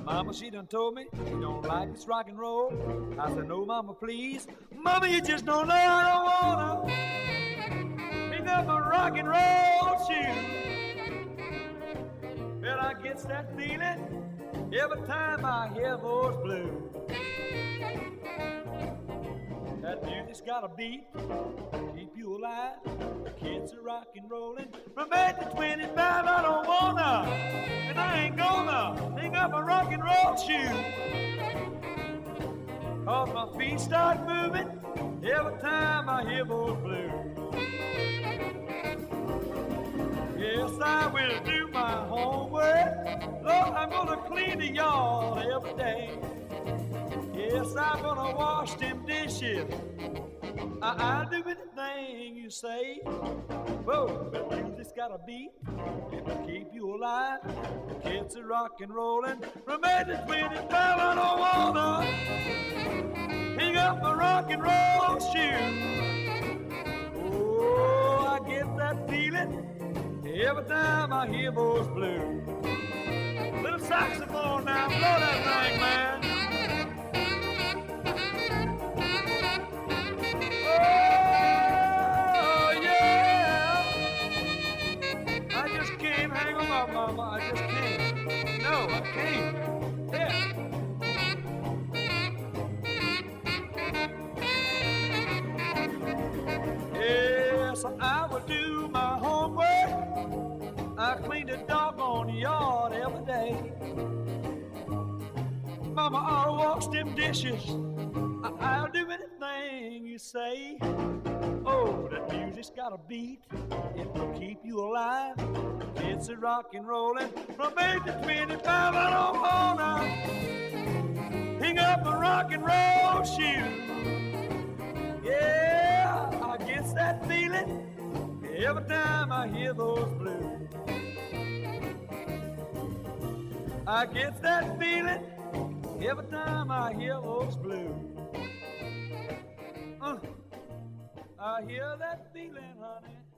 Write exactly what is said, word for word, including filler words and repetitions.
Mama, she done told me you don't like this rock and roll. I said, no, Mama, please. Mama, you just don't know I don't wanna pick up a rock and roll shoe. Well, I gets that feeling every time I hear those blues. That music's got a beat, keep you alive. The kids are rock and rolling from eight to twenty-five. I don't wanna, and I ain't gonna pick up a rock and roll shoe. Cause my feet start moving every time I hear those blues. Yes, I will do my homework. Lord, I'm gonna clean the yard every day. Yes, I'm gonna wash them dishes. I- I'll do anything you say. Whoa, the music's got a beat, it'll keep you alive. The kids are rock and rolling from eight to twenty-five. I don't wanna pick up a rock and roll shoe. Oh, I get that feeling every time I hear those blues. Little saxophone now, blow that thing, man. Oh, yeah. I just can't hang them up, Mama. I just can't. No, I can't. Yeah. Yes, I will do my homework. I clean the doggone yard every day. Mama, I'll wash them dishes. I- I'll do anything you say. Oh, that music's got a beat, it will keep you alive. Kids are rock and rolling from eight to twenty-five. I don't wanna hang up a rock and roll shoe. Yeah, I get that feeling every time I hear those blues. I get that feeling every time I hear those blues. Uh, I hear that feeling, honey.